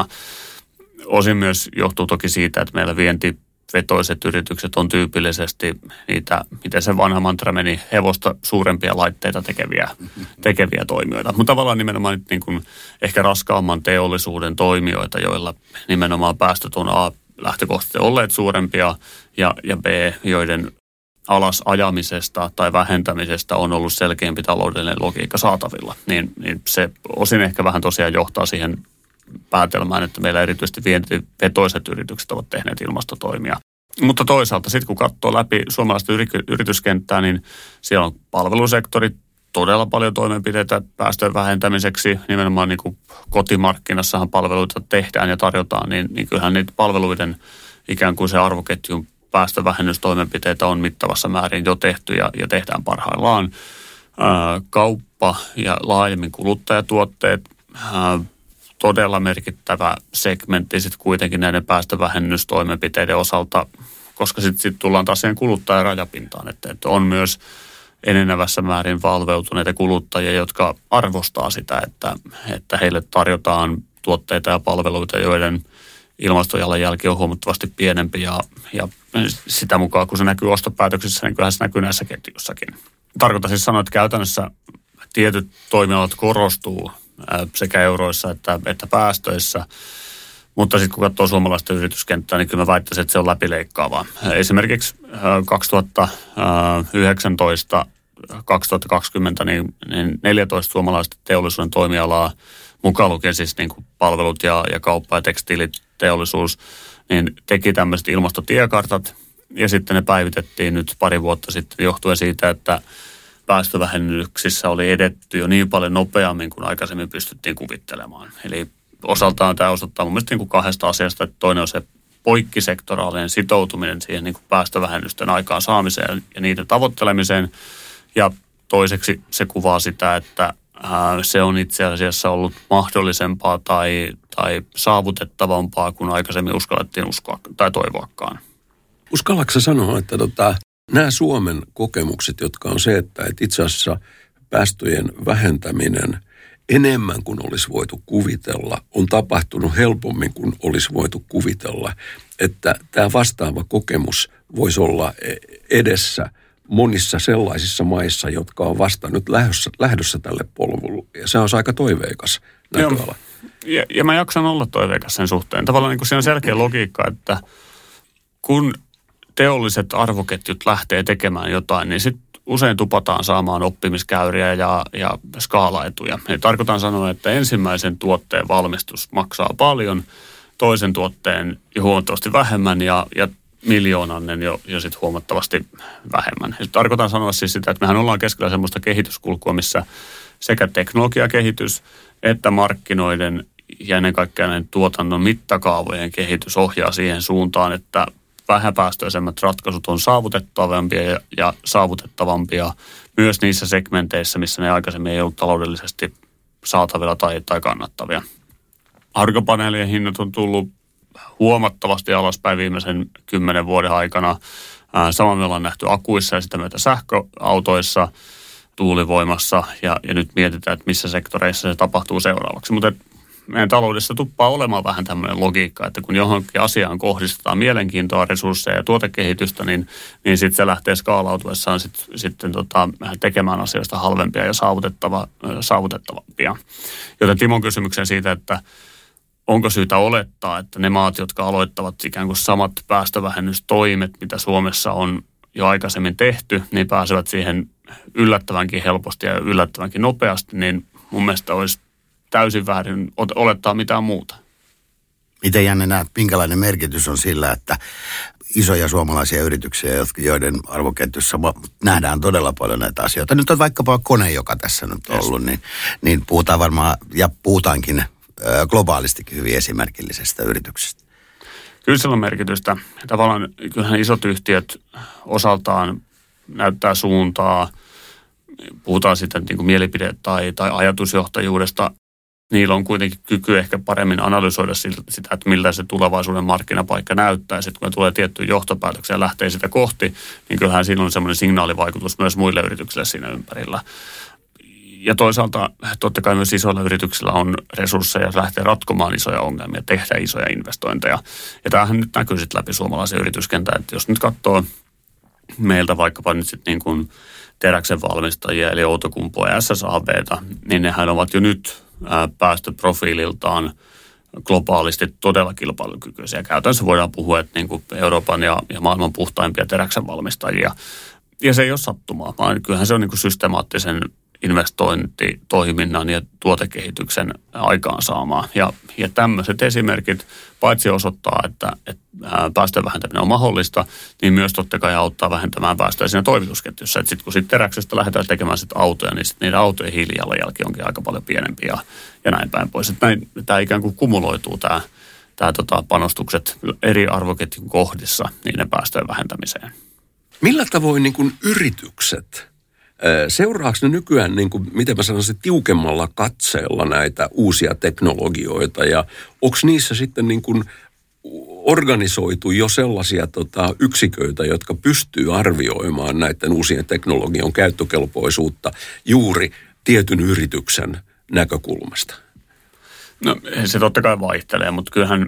Osin myös johtuu toki siitä, että meillä vientivetoiset yritykset on tyypillisesti niitä, miten se vanha mantra meni, hevosta suurempia laitteita tekeviä, tekeviä toimijoita. Mutta tavallaan nimenomaan nyt niin kuin ehkä raskaamman teollisuuden toimijoita, joilla nimenomaan päästöt on A, lähtökohtaisesti olleet suurempia ja, ja B, joiden alas ajamisesta tai vähentämisestä on ollut selkeämpi taloudellinen logiikka saatavilla. Niin, niin se osin ehkä vähän tosiaan johtaa siihen päätelmään, että meillä erityisesti vientivetoiset yritykset ovat tehneet ilmastotoimia. Mutta toisaalta sitten kun katsoo läpi suomalaista yrityskenttää, niin siellä on palvelusektori, todella paljon toimenpiteitä päästöjen vähentämiseksi. Nimenomaan niin kuin kotimarkkinassahan palveluita tehdään ja tarjotaan, niin, niin kyllähän niitä palveluiden ikään kuin se arvoketjun päästövähennystoimenpiteitä on mittavassa määrin jo tehty ja, ja tehdään parhaillaan. Ää, kauppa ja laajemmin kuluttajatuotteet, ää, todella merkittävä segmentti sitten kuitenkin näiden päästövähennystoimenpiteiden osalta, koska sitten sit tullaan taas siihen kuluttajan rajapintaan, että, että on myös enenevässä määrin valveutuneita kuluttajia, jotka arvostaa sitä, että, että heille tarjotaan tuotteita ja palveluita, joiden ilmastojalanjälki on huomattavasti pienempi ja, ja sitä mukaan, kun se näkyy ostopäätöksissä, niin kyllähän se näkyy näissä ketjussakin. Tarkoitan siis sanoa, että käytännössä tietyt toimialat korostuu sekä euroissa että, että päästöissä, mutta sitten kun katsoo suomalaista yrityskenttää, niin kyllä mä väittäisin, että se on läpileikkaavaa. Esimerkiksi kaksituhattayhdeksäntoista kaksituhattakaksikymmentä niin, niin neljätoista suomalaista teollisuuden toimialaa, mukaan lukien siis niin kuin palvelut ja, ja kauppa- ja tekstiiliteollisuus, niin teki tämmöiset ilmastotiekartat, ja sitten ne päivitettiin nyt pari vuotta sitten johtuen siitä, että päästövähennyksissä oli edetty jo niin paljon nopeammin kuin aikaisemmin pystyttiin kuvittelemaan. Eli osaltaan tämä osoittaa mun mielestä niin kuin kahdesta asiasta, että toinen on se poikkisektoraalinen sitoutuminen siihen niin kuin päästövähennysten aikaan saamiseen ja niiden tavoittelemiseen, ja toiseksi se kuvaa sitä, että se on itse asiassa ollut mahdollisempaa tai, tai saavutettavampaa kuin aikaisemmin uskallettiin uskoa tai toivoakaan. Uskallatko sanoa, että tota, nämä Suomen kokemukset, jotka on se, että, että itse asiassa päästöjen vähentäminen enemmän kuin olisi voitu kuvitella, on tapahtunut helpommin kuin olisi voitu kuvitella, että tämä vastaava kokemus voisi olla edessä monissa sellaisissa maissa, jotka on vasta nyt lähdössä, lähdössä tälle polvulle. Ja se on aika toiveikas näköala. Ja, ja mä jaksan olla toiveikas sen suhteen. Tavallaan niin kuin siinä on selkeä logiikka, että kun teolliset arvoketjut lähtee tekemään jotain, niin sitten usein tupataan saamaan oppimiskäyriä ja, ja skaalaetuja. Eli tarkoitan sanoa, että ensimmäisen tuotteen valmistus maksaa paljon, toisen tuotteen jo huomattavasti vähemmän ja, ja miljoonannen jo, jo sitten huomattavasti vähemmän. Eli tarkoitan sanoa siis sitä, että mehän ollaan keskellä semmoista kehityskulkua, missä sekä teknologiakehitys että markkinoiden ja ennen kaikkea näiden tuotannon mittakaavojen kehitys ohjaa siihen suuntaan, että vähäpäästöisemmät ratkaisut on saavutettavampia ja, ja saavutettavampia myös niissä segmenteissä, missä ne aikaisemmin ei ollut taloudellisesti saatavilla tai, tai kannattavia. Aurinkopaneelien hinnat on tullut huomattavasti alaspäin viimeisen kymmenen vuoden aikana. Sama me ollaan nähty akuissa ja sitä myötä sähköautoissa, tuulivoimassa ja, ja nyt mietitään, että missä sektoreissa se tapahtuu seuraavaksi. Mutta meidän taloudessa tuppaa olemaan vähän tämmöinen logiikka, että kun johonkin asiaan kohdistetaan mielenkiintoa, resursseja ja tuotekehitystä, niin, niin sitten se lähtee skaalautuessaan sit, sitten tota, tekemään asioista halvempia ja saavutettava, saavutettavampia. Joten Timon kysymyksen siitä, että onko syytä olettaa, että ne maat, jotka aloittavat ikään kuin samat päästövähennystoimet, mitä Suomessa on jo aikaisemmin tehty, niin pääsevät siihen yllättävänkin helposti ja yllättävänkin nopeasti, niin mun mielestä olisi täysin väärin olettaa mitään muuta. Miten Janne näet, minkälainen merkitys on sillä, että isoja suomalaisia yrityksiä, joiden arvoketjussa nähdään todella paljon näitä asioita. Nyt on vaikkapa Kone, joka tässä nyt on ollut, niin, niin puhutaan varmaan, ja puhutaankin globaalistikin hyvin esimerkillisestä yrityksestä. Kyllä sillä on merkitystä. Tavallaan kyllähän isot yhtiöt osaltaan näyttää suuntaa, puhutaan sitten niin kuin mielipide- tai, tai ajatusjohtajuudesta. Niillä on kuitenkin kyky ehkä paremmin analysoida sitä, että miltä se tulevaisuuden markkinapaikka näyttää. Sitten kun tulee tiettyjä johtopäätöksiä ja lähtee sitä kohti, niin kyllähän siinä on semmoinen signaalivaikutus myös muille yrityksille siinä ympärillä. Ja toisaalta totta kai myös isoilla yrityksillä on resursseja lähteä ratkomaan isoja ongelmia, tehdä isoja investointeja. Ja tämähän nyt näkyy sitten läpi suomalaisen yrityskentän, että jos nyt katsoo meiltä vaikkapa nyt sitten niin kuin teräksen valmistajia, eli Outokumpu ja S S A B:tä, niin nehän ovat jo nyt päästöprofiililtaan globaalisti todella kilpailukykyisiä. Käytännössä voidaan puhua, että niin kuin Euroopan ja, ja maailman puhtaimpia teräksen valmistajia. Ja se ei ole sattumaa, vaan kyllähän se on niin kuin systemaattisen investointitoiminnan ja tuotekehityksen aikaansaamaa. Ja, ja tämmöiset esimerkit paitsi osoittaa, että, että päästöjen vähentäminen on mahdollista, niin myös totta kai auttaa vähentämään päästöjä siinä toimitusketjussa. Sitten kun sit teräksestä lähdetään tekemään sit autoja, niin sit niiden autojen hiilijalanjälki onkin aika paljon pienempi ja, ja näin päin pois. Tämä ikään kuin kumuloituu tämä tää, tota, panostukset eri arvoketjun kohdissa niiden päästöjen vähentämiseen. Millä tavoin niin kuin yritykset, seuraavaksi ne nykyään, niin kuin, miten mä sanoisin, tiukemmalla katseella näitä uusia teknologioita ja onko niissä sitten niin kuin organisoitu jo sellaisia tota, yksiköitä, jotka pystyy arvioimaan näiden uusien teknologian käyttökelpoisuutta juuri tietyn yrityksen näkökulmasta? No se totta kai vaihtelee, mutta kyllähän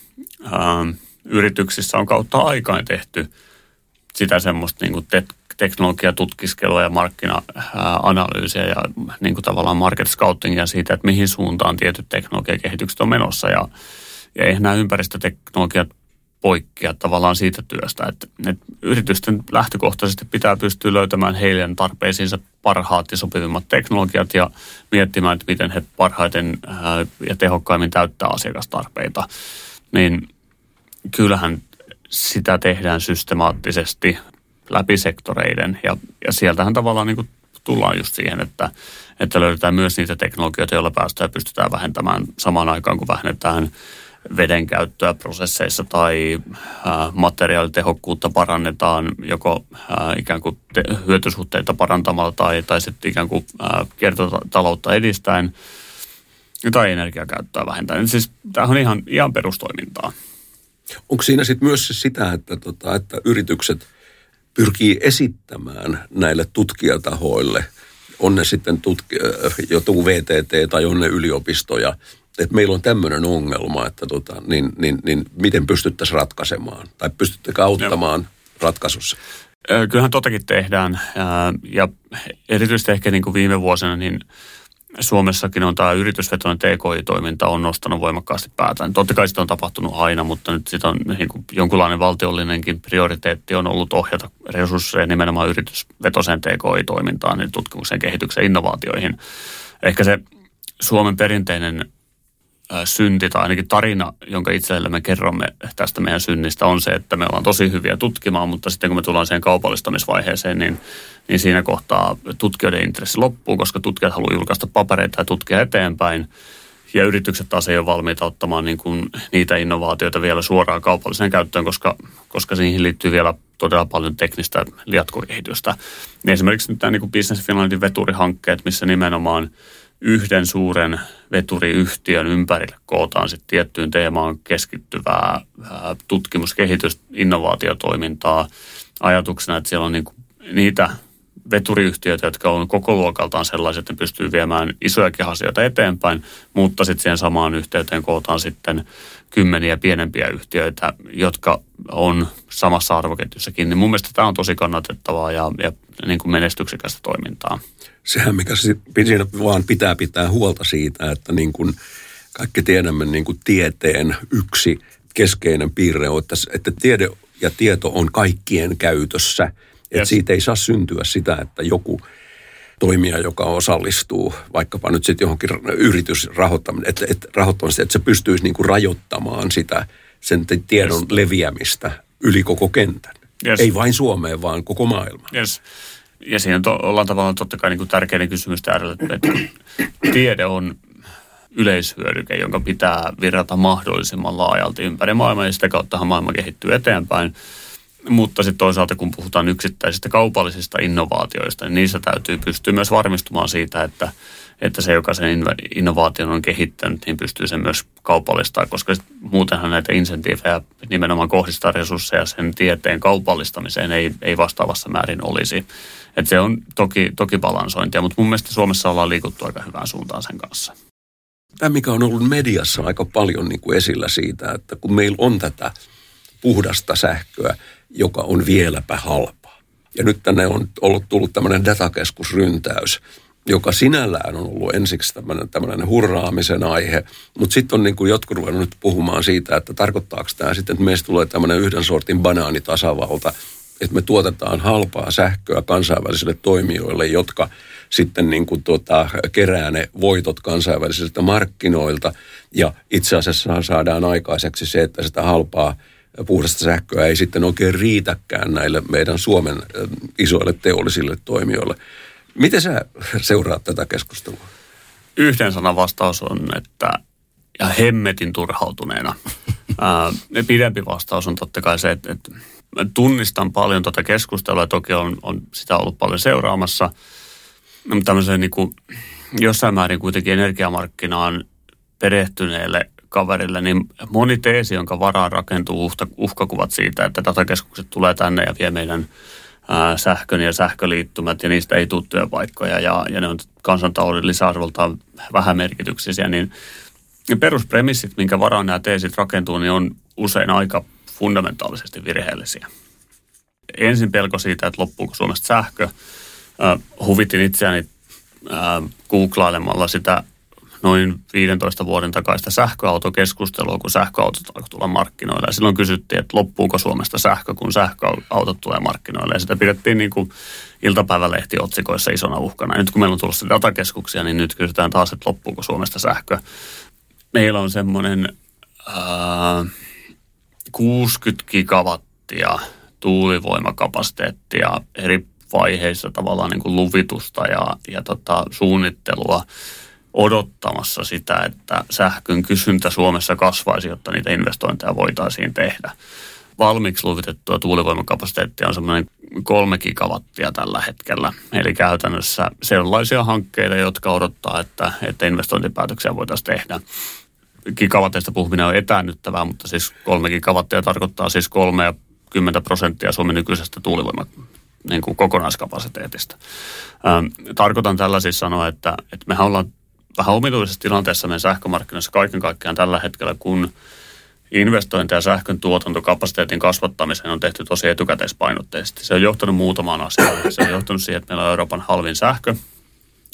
ää, yrityksissä on kautta aikaan tehty sitä semmoista niin kuin te- teknologiatutkiskelua ja markkina-analyysiä ja niin kuin tavallaan market scoutingia siitä, että mihin suuntaan tietyt teknologiakehitykset on menossa. Ja, ja eihän nämä ympäristöteknologiat poikkea tavallaan siitä työstä, että, että yritysten lähtökohtaisesti pitää pystyä löytämään heidän tarpeisiinsa parhaat ja sopivimmat teknologiat ja miettimään, että miten he parhaiten ää, ja tehokkaimmin täyttää asiakastarpeita. Niin kyllähän sitä tehdään systemaattisesti läpi sektoreiden ja, ja sieltähän tavallaan niin kuin tullaan just siihen, että, että löydetään myös niitä teknologioita, joilla päästöjä pystytään vähentämään samaan aikaan, kun vähennetään veden käyttöä prosesseissa tai ää, materiaalitehokkuutta parannetaan joko ää, ikään kuin te, hyötysuhteita parantamalla tai, tai sitten ikään kuin ää, kiertotaloutta edistäen tai energiakäyttöä vähentäen. Siis tämä on ihan, ihan perustoimintaa. Onko siinä sitten myös sitä, että, tota, että yritykset pyrkii esittämään näille tutkijatahoille, on ne sitten tutki, joku V T T tai on ne yliopistoja, että meillä on tämmöinen ongelma, että tota, niin, niin, niin miten pystyttäisiin ratkaisemaan tai pystyttekö auttamaan Joo. ratkaisussa? Kyllähän totakin tehdään ja erityisesti ehkä niin kuin viime vuosina niin Suomessakin on tämä yritysvetoinen T K I-toiminta on nostanut voimakkaasti päätään. Totta kai sitä on tapahtunut aina, mutta nyt sitä on niin kuin jonkunlainen valtiollinenkin prioriteetti on ollut ohjata resursseja nimenomaan yritysvetoiseen T K I-toimintaan, niin tutkimukseen, kehitykseen, innovaatioihin. Ehkä se Suomen perinteinen synti tai ainakin tarina, jonka itselle me kerromme tästä meidän synnistä on se, että me ollaan tosi hyviä tutkimaan, mutta sitten kun me tullaan siihen kaupallistamisvaiheeseen, niin, niin siinä kohtaa tutkijoiden intressi loppuu, koska tutkijat haluaa julkaista papereita ja tutkia eteenpäin. Ja yritykset taas ei ole valmiita ottamaan niin kuin niitä innovaatioita vielä suoraan kaupalliseen käyttöön, koska, koska siihen liittyy vielä todella paljon teknistä jatkokehitystä. Niin esimerkiksi nyt nämä niin kuin Business Finlandin veturihankkeet, missä nimenomaan yhden suuren veturiyhtiön ympärille kootaan sitten tiettyyn teemaan keskittyvää tutkimus-, kehitys-, innovaatiotoimintaa ajatuksena, että siellä on niinku niitä veturiyhtiöitä, jotka on koko luokaltaan sellaiset, että ne pystyy viemään isojakin asioita eteenpäin, mutta sitten siihen samaan yhteyteen kootaan sitten kymmeniä pienempiä yhtiöitä, jotka on samassa arvoketjussakin. Niin mun mielestä tämä on tosi kannatettavaa ja, ja niin kuin menestyksekästä toimintaa. Sehän, mikä siinä vaan pitää pitää huolta siitä, että niin kuin kaikki tiedämme, niin kuin tieteen yksi keskeinen piirre on, että, että tiede ja tieto on kaikkien käytössä. Yes. Että siitä ei saa syntyä sitä, että joku toimija, joka osallistuu vaikkapa nyt sitten johonkin yritysrahoittamiseen, että, että, rahoittamiseen, että se pystyisi niin kuin rajoittamaan sitä sen tiedon yes. leviämistä yli koko kentän. Yes. Ei vain Suomeen, vaan koko maailmaan. Yes. Ja siinä to, ollaan tavallaan totta kai niin kuin tärkeinen kysymys äärellä, että tiede on yleishyödyke, jonka pitää virrata mahdollisimman laajalti ympäri maailmaa ja sitä kauttahan maailma kehittyy eteenpäin. Mutta sitten toisaalta kun puhutaan yksittäisistä kaupallisista innovaatioista, niin niissä täytyy pystyä myös varmistumaan siitä, että, että se, joka sen innovaation on kehittänyt, niin pystyy sen myös kaupallistamaan, koska muutenhan näitä insentiivejä nimenomaan kohdistaa resursseja sen tieteen kaupallistamiseen ei, ei vastaavassa määrin olisi. Että se on toki, toki balansointia, mutta mun mielestä Suomessa ollaan liikuttu aika hyvään suuntaan sen kanssa. Tämä, mikä on ollut mediassa aika paljon niin kuin esillä siitä, että kun meillä on tätä puhdasta sähköä, joka on vieläpä halpaa. Ja nyt tänne on ollut tullut tämmöinen datakeskusryntäys, joka sinällään on ollut ensiksi tämmöinen, tämmöinen hurraamisen aihe, mutta sitten on niin kuin jotkut ruvennut nyt puhumaan siitä, että tarkoittaako tämä sitten, että meistä tulee tämmöinen yhden sortin banaanitasavalta, että me tuotetaan halpaa sähköä kansainvälisille toimijoille, jotka sitten niin kuin tuota, kerää ne voitot kansainvälisiltä markkinoilta ja itse asiassa saadaan aikaiseksi se, että sitä halpaa puhdasta sähköä ei sitten oikein riitäkään näille meidän Suomen isoille teollisille toimijoille. Miten sä seuraat tätä keskustelua? Yhden sanan vastaus on, että ja hemmetin turhautuneena. Ää, pidempi vastaus on totta kai se, että, että tunnistan paljon tuota keskustelua ja toki on, on sitä ollut paljon seuraamassa. Tämmöisen niin kuin jossain määrin kuitenkin energiamarkkinaan perehtyneelle kaverille, niin moni teesi, jonka varaan rakentuu uhta, uhkakuvat siitä, että datakeskukset tulee tänne ja vie meidän ää, sähkön ja sähköliittymät ja niistä ei tule työpaikkoja ja, ja ne on kansantalouden lisäarvoltaan vähämerkityksisiä, niin peruspremissit, minkä varaan nämä teesit rakentuu, niin on usein aika fundamentaalisesti virheellisiä. Ensin pelko siitä, että loppuuko Suomesta sähkö. Äh, huvitin itseäni äh, googlailemalla sitä noin viidentoista vuoden takaista sähköautokeskustelua, kun sähköautot alkoi tulla markkinoille. Ja silloin kysyttiin, että loppuuko Suomesta sähkö, kun sähköautot tulee markkinoille. Ja sitä pidettiin niin kuin iltapäivälehti-otsikoissa isona uhkana. Ja nyt kun meillä on tullut datakeskuksia, niin nyt kysytään taas, että loppuuko Suomesta sähkö. Meillä on semmoinen äh, kuusikymmentä gigawattia tuulivoimakapasiteettia eri vaiheissa tavallaan niin kuin luvitusta ja, ja tota, suunnittelua odottamassa sitä, että sähkön kysyntä Suomessa kasvaisi, jotta niitä investointeja voitaisiin tehdä. Valmiiksi luvitettua tuulivoimakapasiteettia on semmoinen kolme gigawattia tällä hetkellä. Eli käytännössä sellaisia hankkeita, jotka odottaa, että, että investointipäätöksiä voitaisiin tehdä. Gigawatteista puhuminen on etäännyttävää, mutta siis kolme gigawattia tarkoittaa siis kolmekymmentä prosenttia Suomen nykyisestä tuulivoiman niin kuin kokonaiskapasiteetista. Ähm, tarkoitan tällä siis sanoa, että, että mehän ollaan vähän omituisessa tilanteessa meidän sähkömarkkinoissa kaiken kaikkiaan tällä hetkellä, kun investointeja sähkön tuotantokapasiteetin kasvattamiseen on tehty tosi etukäteispainotteisesti. Se on johtanut muutamaan asiaan. Se on johtanut siihen, että meillä on Euroopan halvin sähkö.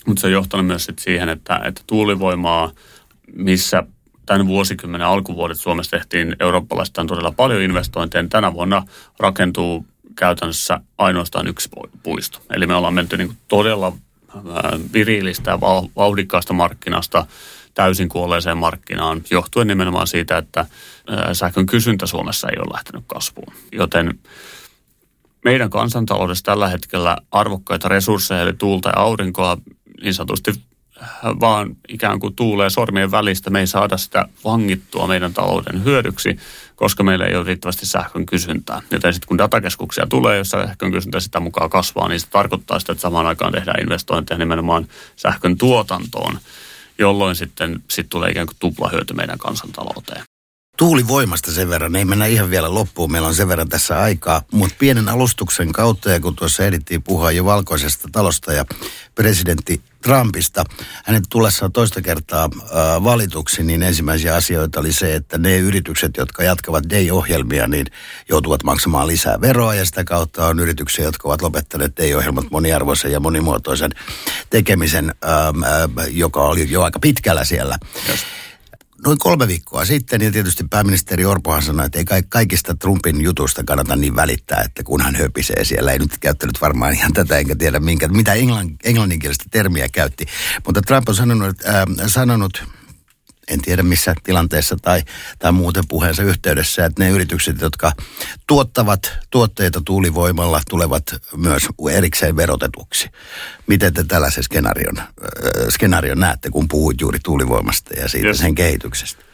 Mutta se on johtanut myös sit siihen, että, että tuulivoimaa, missä tämän vuosikymmenen alkuvuodet Suomessa tehtiin eurooppalaistaan todella paljon investointeja, tänä vuonna rakentuu käytännössä ainoastaan yksi puisto. Eli me ollaan menty niin todella viriilistä ja vauhdikkaasta markkinasta täysin kuolleeseen markkinaan, johtuen nimenomaan siitä, että sähkön kysyntä Suomessa ei ole lähtenyt kasvuun. Joten meidän kansantaloudessa tällä hetkellä arvokkaita resursseja, eli tuulta ja aurinkoa, niin sanotusti vaan ikään kuin tuulee sormien välistä. Me ei saada sitä vangittua meidän talouden hyödyksi, koska meillä ei ole riittävästi sähkön kysyntää. Joten sitten kun datakeskuksia tulee, jossa sähkön kysyntä sitä mukaan kasvaa, niin se tarkoittaa sitä, että samaan aikaan tehdään investointeja nimenomaan sähkön tuotantoon, jolloin sitten sit tulee ikään kuin tuplahyöty meidän kansantalouteen. Tuulivoimasta sen verran, ei mennä ihan vielä loppuun, meillä on sen verran tässä aikaa, mutta pienen alustuksen kautta, ja kun tuossa ehdittiin puhua jo Valkoisesta talosta ja presidentti Trumpista, hänet tullessaan toista kertaa äh, valituksi, niin ensimmäisiä asioita oli se, että ne yritykset, jotka jatkavat Day-ohjelmia, niin joutuvat maksamaan lisää veroa, ja sitä kautta on yrityksiä, jotka ovat lopettaneet Day-ohjelmat moniarvoisen ja monimuotoisen tekemisen, ähm, äh, joka oli jo aika pitkällä siellä. Yes. Noin kolme viikkoa sitten, ja tietysti pääministeri Orpohan sanoi, että ei kaikista Trumpin jutusta kannata niin välittää, että kun hän höpisee siellä. Ei nyt käyttänyt varmaan ihan tätä, enkä tiedä minkä, mitä englann, englanninkielistä termiä käytti. Mutta Trump on sanonut, äh, sanonut en tiedä missä tilanteessa tai, tai muuten puheensa yhteydessä, että ne yritykset, jotka tuottavat tuotteita tuulivoimalla, tulevat myös erikseen verotetuksi. Miten te tällaisen skenaarion, äh, skenaarion näette, kun puhuit juuri tuulivoimasta ja siitä Jos. sen kehityksestä?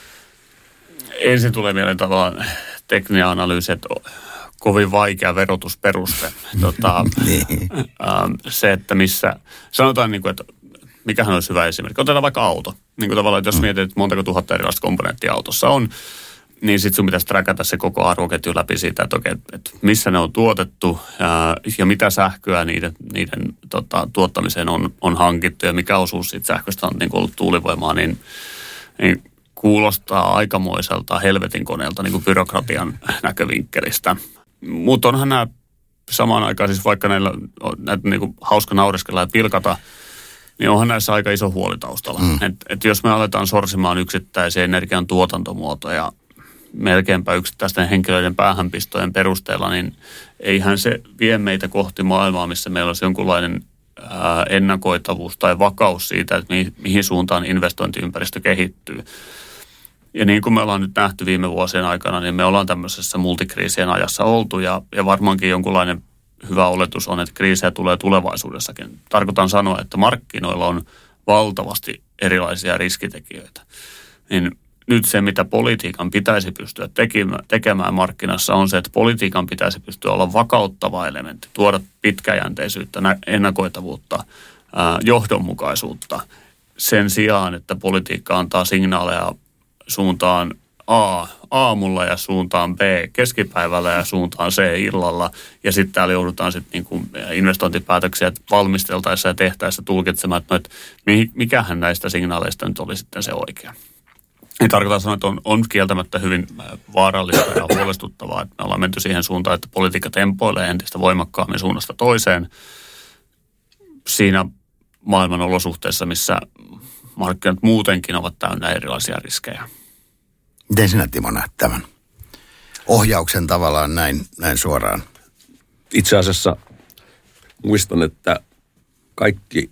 Ensin tulee mieleen tavallaan tekninen analyysi, että kovin vaikea verotusperuste. Tota, niin. äh, se, että missä, sanotaan niin kuin, että mikähän olisi hyvä esimerkki. Otetaan vaikka auto. Niin kuin tavallaan, että jos mietit, että montako tuhatta erilaista komponenttia autossa on, niin sitten sun pitäisi träkätä se koko arvoketju läpi siitä, että, okei, että missä ne on tuotettu ää, ja mitä sähköä niiden, niiden tota, tuottamiseen on, on hankittu ja mikä osuus siitä sähköstä on niin kuin ollut tuulivoimaa, niin, niin kuulostaa aikamoiselta helvetin koneelta niin kuin byrokratian näkövinkkelistä. Mutta onhan nämä samaan aikaan, siis vaikka näillä näitä niin kuin hauska naureskella ja pilkata, niin onhan näissä aika iso huoli taustalla. Mm. Että et jos me aletaan sorsimaan yksittäisiä energian tuotantomuotoja melkeinpä yksittäisten henkilöiden päähänpistojen perusteella, niin eihän se vie meitä kohti maailmaa, missä meillä olisi jonkunlainen ää, ennakoitavuus tai vakaus siitä, että mi, mihin suuntaan investointiympäristö kehittyy. Ja niin kuin me ollaan nyt nähty viime vuosien aikana, niin me ollaan tämmöisessä multikriisien ajassa oltu ja, ja varmaankin jonkunlainen hyvä oletus on, että kriisejä tulee tulevaisuudessakin. Tarkoitan sanoa, että markkinoilla on valtavasti erilaisia riskitekijöitä. Niin nyt se, mitä politiikan pitäisi pystyä tekemään markkinassa, on se, että politiikan pitäisi pystyä olla vakauttava elementti, tuoda pitkäjänteisyyttä, ennakoitavuutta, johdonmukaisuutta sen sijaan, että politiikka antaa signaaleja suuntaan A aamulla ja suuntaan B keskipäivällä ja suuntaan C illalla. Ja sitten täällä joudutaan sitten niinku investointipäätöksiä valmisteltaessa ja tehtäessä tulkitsemaan, että, no, että mikähän näistä signaaleista nyt oli sitten se oikea. Niin tarkoitan sanoa, että on, on kieltämättä hyvin vaarallista ja huolestuttavaa, että me ollaan menty siihen suuntaan, että politiikka tempoilee entistä voimakkaammin suunnasta toiseen siinä maailman olosuhteissa, missä markkinat muutenkin ovat täynnä erilaisia riskejä. Miten sinä, Timo, näet tämän ohjauksen tavallaan näin, näin suoraan? Itse asiassa muistan, että kaikki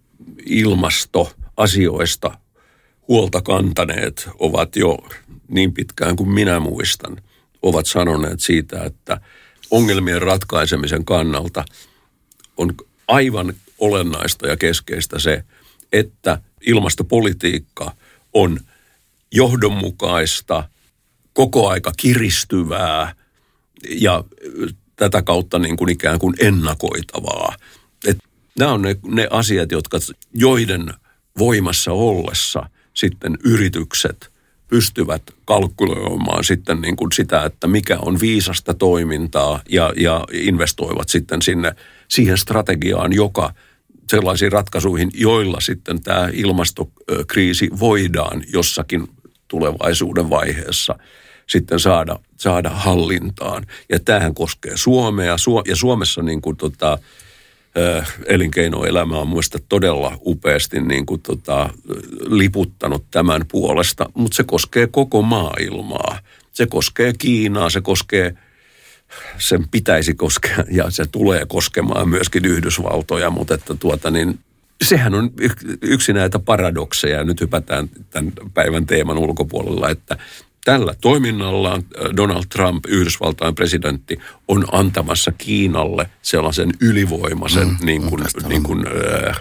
ilmastoasioista huolta kantaneet ovat jo niin pitkään kuin minä muistan, ovat sanoneet siitä, että ongelmien ratkaisemisen kannalta on aivan olennaista ja keskeistä se, että ilmastopolitiikka on johdonmukaista, koko aika kiristyvää ja tätä kautta niin kuin ikään kuin ennakoitavaa. Et nämä on ne, ne asiat, jotka, joiden voimassa ollessa sitten yritykset pystyvät kalkyloimaan sitten niin kuin sitä, että mikä on viisasta toimintaa ja, ja investoivat sitten sinne siihen strategiaan, joka sellaisiin ratkaisuihin, joilla sitten tämä ilmastokriisi voidaan jossakin tulevaisuuden vaiheessa sitten saada, saada hallintaan. Ja tämähän koskee Suomea. Ja Suomessa niin kuin tota, elinkeinoelämä on muista todella upeasti niin kuin tota, liputtanut tämän puolesta, mutta se koskee koko maailmaa. Se koskee Kiinaa, se koskee, sen pitäisi koskea ja se tulee koskemaan myöskin Yhdysvaltoja, mutta että tuota niin, sehän on yksi näitä paradokseja. Nyt hypätään tämän päivän teeman ulkopuolella, että tällä toiminnallaan Donald Trump, Yhdysvaltain presidentti, on antamassa Kiinalle sellaisen ylivoimaisen mm, niin kuin, niin kuin, äh,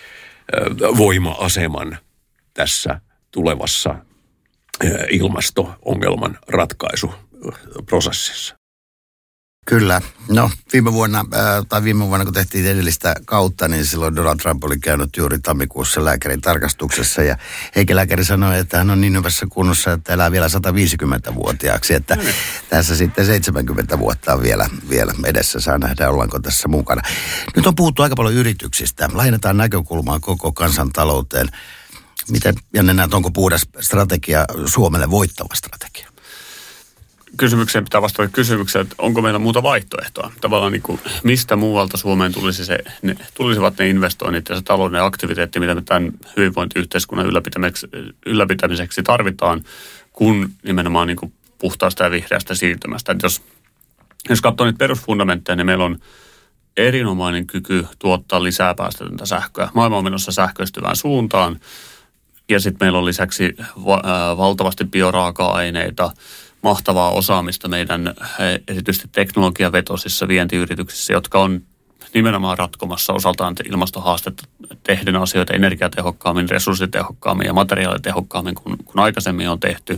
voima-aseman tässä tulevassa äh, ilmasto-ongelman ratkaisuprosessissa. Kyllä. No viime vuonna, äh, tai viime vuonna kun tehtiin edellistä kautta, niin silloin Donald Trump oli käynyt juuri tammikuussa lääkärin tarkastuksessa. Ja eikä lääkäri sanoi, että hän on niin hyvässä kunnossa, että elää vielä sataviisikymmentävuotiaaksi. Että mm. tässä sitten seitsemänkymmentä vuotta on vielä, vielä edessä. Saa nähdä, ollaanko tässä mukana. Nyt on puhuttu aika paljon yrityksistä. Laajennetaan näkökulmaa koko kansantalouteen. Miten, Janne, näet, onko puhdas strategia Suomelle voittava strategia? Kysymykseen pitää vastata kysymykseen, että onko meillä muuta vaihtoehtoa. Tavallaan niin kuin, mistä muualta Suomeen tulisi se, ne, tulisivat ne investoinnit ja se talouden aktiviteetti, mitä me tämän hyvinvointiyhteiskunnan ylläpitämiseksi, ylläpitämiseksi tarvitaan, kun nimenomaan niin kuin puhtaasta ja vihreästä siirtymästä. Että jos, jos katsoo niitä perusfundamentteja, niin meillä on erinomainen kyky tuottaa lisää päästötöntä sähköä. Maailma on menossa sähköistyvään suuntaan ja sitten meillä on lisäksi va- äh, valtavasti bioraaka-aineita, mahtavaa osaamista meidän erityisesti teknologiavetosissa vientiyrityksissä, jotka on nimenomaan ratkomassa osaltaan ilmastohaastetta tehden asioita energiatehokkaammin, resurssitehokkaammin ja materiaalitehokkaammin kuin, kuin aikaisemmin on tehty.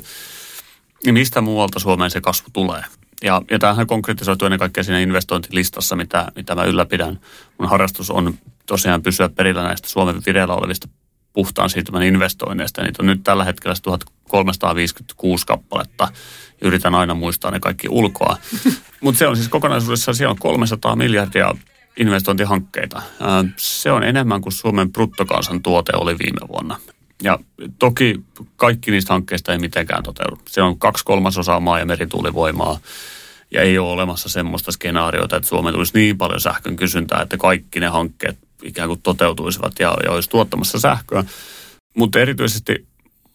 Ja mistä muualta Suomeen se kasvu tulee? Ja, ja tämähän konkretisoituu ennen kaikkea siinä investointilistassa, mitä, mitä mä ylläpidän. Mun harrastus on tosiaan pysyä perillä näistä Suomen vireillä olevista puhtaan siirtymän investoinneista. Niitä on nyt tällä hetkellä tuhatkolmesataaviisikymmentäkuusi kappaletta. Yritän aina muistaa ne kaikki ulkoa. Mutta se on siis kokonaisuudessaan, siellä on kolmesataa miljardia investointihankkeita. Se on enemmän kuin Suomen bruttokansantuote oli viime vuonna. Ja toki kaikki niistä hankkeista ei mitenkään toteudu. Se on kaksi kolmasosaa maa- ja merituulivoimaa. Ja ei ole olemassa semmoista skenaariota, että Suomeen tulisi niin paljon sähkön kysyntää, että kaikki ne hankkeet ikään kuin toteutuisivat ja, ja olisi tuottamassa sähköä. Mutta erityisesti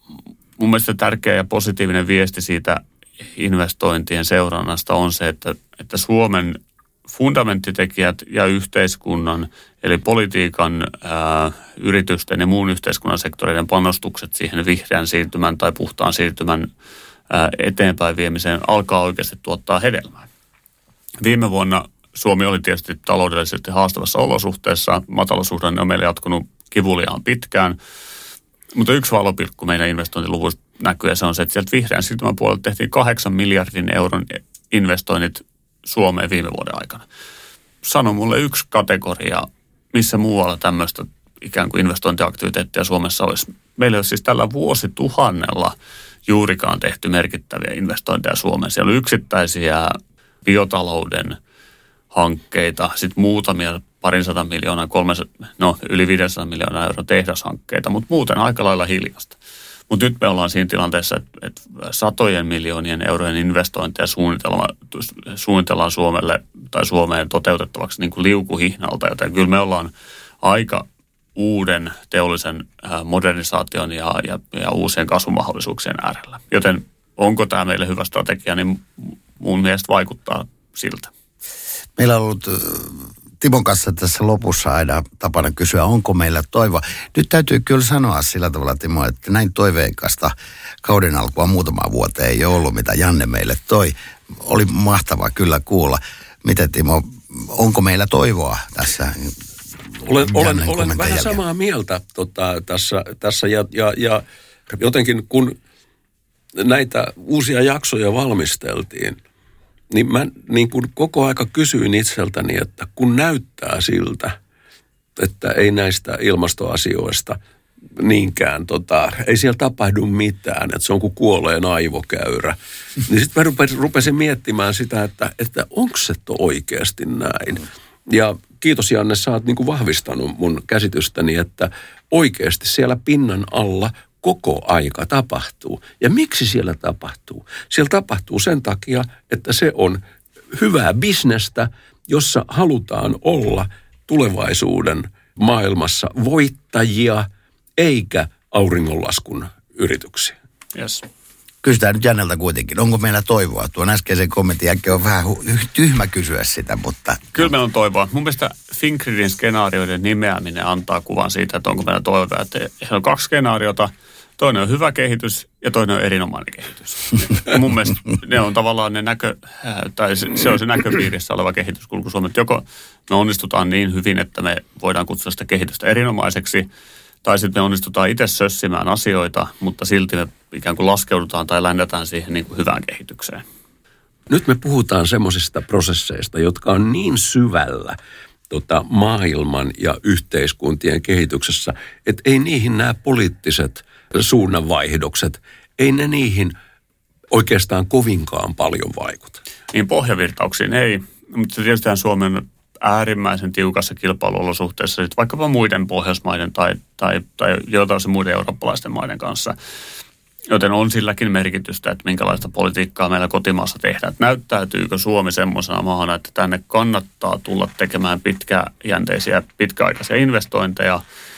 mun mielestä tärkeä ja positiivinen viesti siitä investointien seurannasta on se, että, että Suomen fundamenttitekijät ja yhteiskunnan, eli politiikan, ää, yritysten ja muun yhteiskunnan sektoreiden panostukset siihen vihreän siirtymän tai puhtaan siirtymän ää, eteenpäin viemiseen alkaa oikeasti tuottaa hedelmää. Viime vuonna Suomi oli tietysti taloudellisesti haastavassa olosuhteessa. Matalasuhdanne on meille jatkunut kivuliaan pitkään. Mutta yksi valopilkku meidän investointiluvuista näkyy, ja se on se, että sieltä vihreän siirtymän puolella tehtiin kahdeksan miljardin euron investoinnit Suomeen viime vuoden aikana. Sano mulle yksi kategoria, missä muualla tämmöistä ikään kuin investointiaktiviteettia Suomessa olisi. Meillä olisi siis tällä vuosituhannella juurikaan tehty merkittäviä investointeja Suomeen. Siellä on yksittäisiä biotalouden hankkeita, sitten muutamia parin sadan miljoonaa, kolmesataa, no yli viisisataa miljoonaa euroa tehdashankkeita, mutta muuten aika lailla hiljasta. Mutta nyt me ollaan siinä tilanteessa, että, että satojen miljoonien eurojen investointeja suunnitellaan Suomelle tai Suomeen toteutettavaksi niin kuin liukuhihnalta, joten kyllä me ollaan aika uuden teollisen modernisaation ja, ja, ja uusien kasvumahdollisuuksien äärellä. Joten onko tämä meille hyvä strategia, niin mun mielestä vaikuttaa siltä. Meillä on ollut Timon kanssa tässä lopussa aina tapana kysyä, onko meillä toivoa. Nyt täytyy kyllä sanoa sillä tavalla, Timo, että näin toiveikasta kauden alkua muutama vuoteen ei ole ollut, mitä Janne meille toi. Oli mahtavaa kyllä kuulla. Miten, Timo, onko meillä toivoa tässä? Olen, olen, olen vähän jälkeen samaa mieltä tota, tässä, tässä ja, ja, ja jotenkin kun näitä uusia jaksoja valmisteltiin, niin mä niin kuin koko aika kysyin itseltäni, että kun näyttää siltä, että ei näistä ilmastoasioista niinkään, tota, ei siellä tapahdu mitään, että se on kuin kuolleen aivokäyrä. Niin sitten mä rupesin, rupesin miettimään sitä, että, että onko se oikeasti näin. Ja kiitos Janne, sä oot niin kuin vahvistanut mun käsitystäni, että oikeasti siellä pinnan alla koko aika tapahtuu. Ja miksi siellä tapahtuu? Siellä tapahtuu sen takia, että se on hyvää bisnestä, jossa halutaan olla tulevaisuuden maailmassa voittajia eikä auringonlaskun yrityksiä. Yes. Kysytään nyt Jannelta kuitenkin, onko meillä toivoa? Tuon äskeisen kommentin jälkeen on vähän hu- tyhmä kysyä sitä, mutta... Kyllä meillä on toivoa. Mun mielestä Fingridin skenaarioiden nimeäminen antaa kuvan siitä, että onko meillä toivoa. Että on kaksi skenaariota. Toinen on hyvä kehitys ja toinen on erinomainen kehitys. Ja mun mielestä ne on tavallaan ne näkö, tai se on se näköpiirissä oleva kehityskulku Suomessa. Joko me onnistutaan niin hyvin, että me voidaan kutsua sitä kehitystä erinomaiseksi, tai sitten me onnistutaan itse sössimään asioita, mutta silti me ikään kuin laskeudutaan tai ländätään siihen niin kuin hyvään kehitykseen. Nyt me puhutaan semmoisista prosesseista, jotka on niin syvällä tota, maailman ja yhteiskuntien kehityksessä, että ei niihin nämä poliittiset suunnanvaihdokset, ei ne niihin oikeastaan kovinkaan paljon vaikuta. Niin pohjavirtauksiin ei, mutta tietysti Suomi on äärimmäisen tiukassa kilpailuolosuhteessa sit vaikkapa muiden Pohjoismaiden tai, tai, tai jotain muiden eurooppalaisten maiden kanssa. Joten on silläkin merkitystä, että minkälaista politiikkaa meillä kotimaassa tehdään. Että näyttäytyykö Suomi semmoisena maana, että tänne kannattaa tulla tekemään pitkäjänteisiä, pitkäaikaisia investointeja.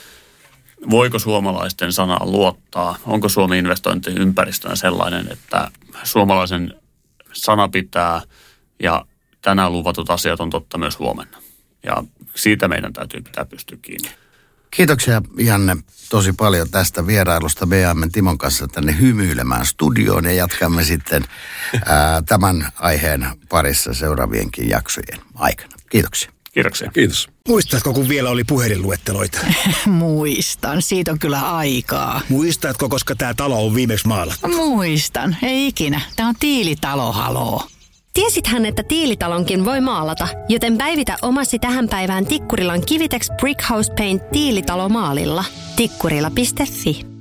Voiko suomalaisten sanaan luottaa? Onko Suomi investointiympäristönä sellainen, että suomalaisen sana pitää ja tänään luvatut asiat on totta myös huomenna. Ja siitä meidän täytyy pitää pystyä kiinni. Kiitoksia Janne tosi paljon tästä vierailusta. Me jäämme Timon kanssa tänne hymyilemään studioon ja jatkamme sitten ää, tämän aiheen parissa seuraavienkin jaksojen aikana. Kiitoksia. Kiitoksia. Kiitos. Muistatko, kun vielä oli puhelinluetteloita? Muistan, siitä on kyllä aikaa. Muistatko, koska tämä talo on viimeksi maalattu? Muistan, ei ikinä. Tämä on tiilitalo, haloo. Tiesithän, että tiilitalonkin voi maalata, joten päivitä omasi tähän päivään Tikkurilan Kivitex Brick House Paint tiilitalomaalilla. Tikkurila piste fi.